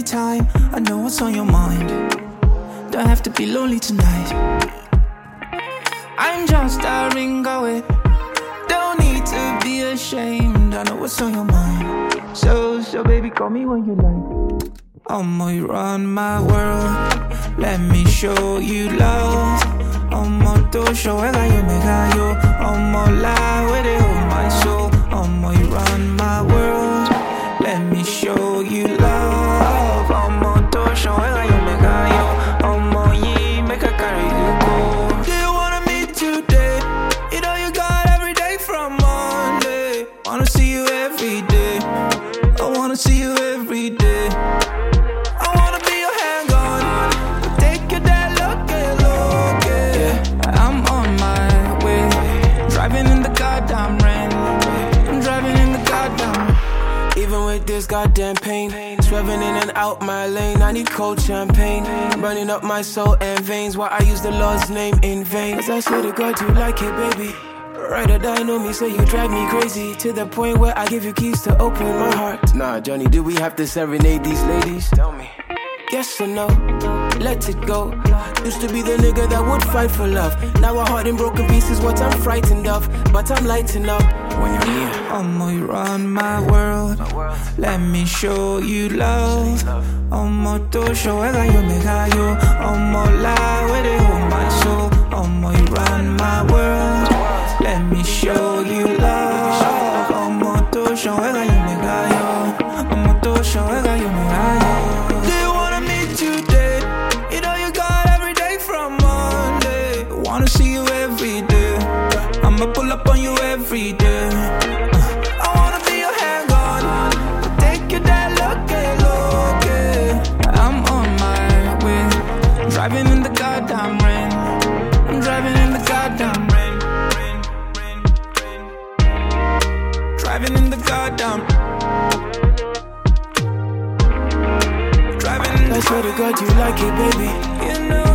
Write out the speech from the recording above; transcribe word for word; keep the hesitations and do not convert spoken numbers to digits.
anytime. I know what's on your mind. Don't have to be lonely tonight. I'm just a ring away. Don't need to be ashamed. I know what's on your mind. So, so baby, call me when you like. I'ma run my world. Let me show you love. I'ma do show I got you, make you. I'ma lie with it, hold my soul. I'ma run my world. Let me show you love. I'ma do show I got you, make you. I'ma ye make a carry you go. Do you wanna meet today? You know you got every day from Monday. Wanna see you every day. I wanna see you every day. I wanna be your hang-on. Take you there, look it, look it. I'm on my way. Driving in the goddamn rain. I'm driving in the goddamn rain. Even with this goddamn pain, swerving in and out my lane, I need cold champagne, burning up my soul and veins. Why I use the Lord's name in vain? Cause I swear to God you like it, baby. Ride or die, know me, so you drive me crazy, to the point where I give you keys to open my heart. Nah, Johnny, do we have to serenade these ladies? Tell me. Yes or no? Let it go. Used to be the nigga that would fight for love. Now a heart in broken pieces, what I'm frightened of. But I'm lighting up when you're near. I'ma run my world. Let me show you love. I'ma do show I got you, make you. I'ma lie with it, hold my soul. I'ma run my world. Let me show you love. I'ma do show I got you, make you. I'ma do show I got you, make you. Do you wanna meet today? You know you got every day from Monday. Wanna see you every day. I'ma pull up on you every day. uh, I wanna be your hang-on. Take you there, look it, look it. I'm on my way. Driving in the goddamn rain. I'm driving in the goddamn rain. Driving in the goddamn. Driving in the. I swear to God you like it, baby. You know